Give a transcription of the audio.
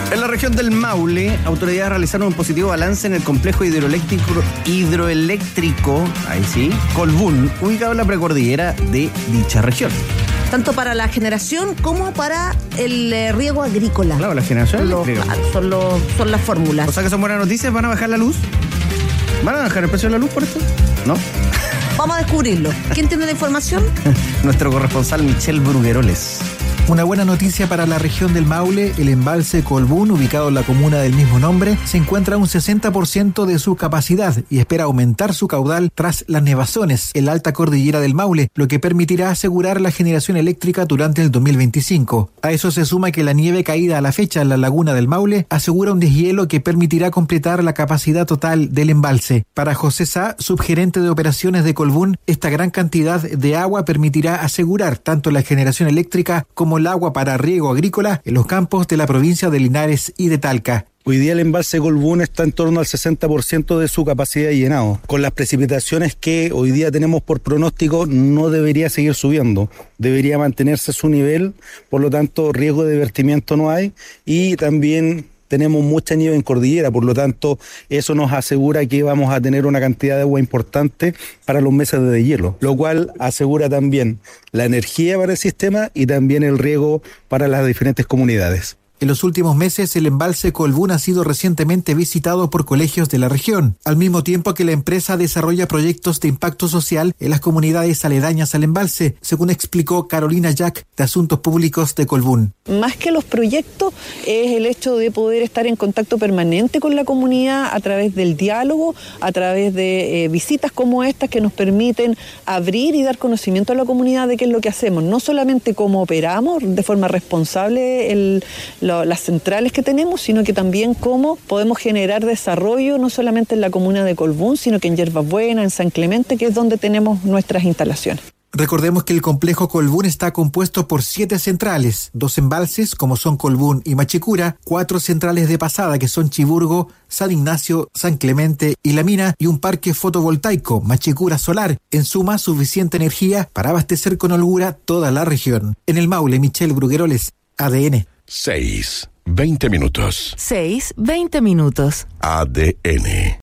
En la región del Maule, autoridades realizaron un positivo balance en el complejo hidroeléctrico, ahí sí, Colbún, ubicado en la precordillera de dicha región. Tanto para la generación como para el riego agrícola. Claro, la generación eléctrica. Son las fórmulas. O sea que son buenas noticias, ¿van a bajar la luz? ¿Van a bajar el precio de la luz por esto? ¿No? Vamos a descubrirlo. ¿Quién tiene la información? Nuestro corresponsal Michel Brugueroles. Una buena noticia para la región del Maule: el embalse Colbún, ubicado en la comuna del mismo nombre, se encuentra a un 60% de su capacidad y espera aumentar su caudal tras las nevazones en la alta cordillera del Maule, lo que permitirá asegurar la generación eléctrica durante el 2025. A eso se suma que la nieve caída a la fecha en la laguna del Maule asegura un deshielo que permitirá completar la capacidad total del embalse. Para José Sá, subgerente de operaciones de Colbún, esta gran cantidad de agua permitirá asegurar tanto la generación eléctrica como el agua para riego agrícola en los campos de la provincia de Linares y de Talca. Hoy día el embalse Colbún está en torno al 60% de su capacidad de llenado. Con las precipitaciones que hoy día tenemos por pronóstico, no debería seguir subiendo. Debería mantenerse su nivel, por lo tanto riesgo de vertimiento no hay, y también tenemos mucha nieve en cordillera, por lo tanto eso nos asegura que vamos a tener una cantidad de agua importante para los meses de deshielo, lo cual asegura también la energía para el sistema y también el riego para las diferentes comunidades. En los últimos meses, el embalse Colbún ha sido recientemente visitado por colegios de la región, al mismo tiempo que la empresa desarrolla proyectos de impacto social en las comunidades aledañas al embalse, según explicó Carolina Jack, de Asuntos Públicos de Colbún. Más que los proyectos, es el hecho de poder estar en contacto permanente con la comunidad a través del diálogo, a través de visitas como estas que nos permiten abrir y dar conocimiento a la comunidad de qué es lo que hacemos, no solamente cómo operamos de forma responsable las centrales que tenemos, sino que también cómo podemos generar desarrollo no solamente en la comuna de Colbún, sino que en Yerbas Buenas, en San Clemente, que es donde tenemos nuestras instalaciones. Recordemos que el complejo Colbún está compuesto por 7 centrales, 2 embalses, como son Colbún y Machicura, 4 centrales de pasada, que son Chiburgo, San Ignacio, San Clemente y La Mina, y un parque fotovoltaico, Machicura Solar, en suma suficiente energía para abastecer con holgura toda la región. En el Maule, Michel Brugueroles, ADN. 6:20 minutos. 6:20 minutos. ADN.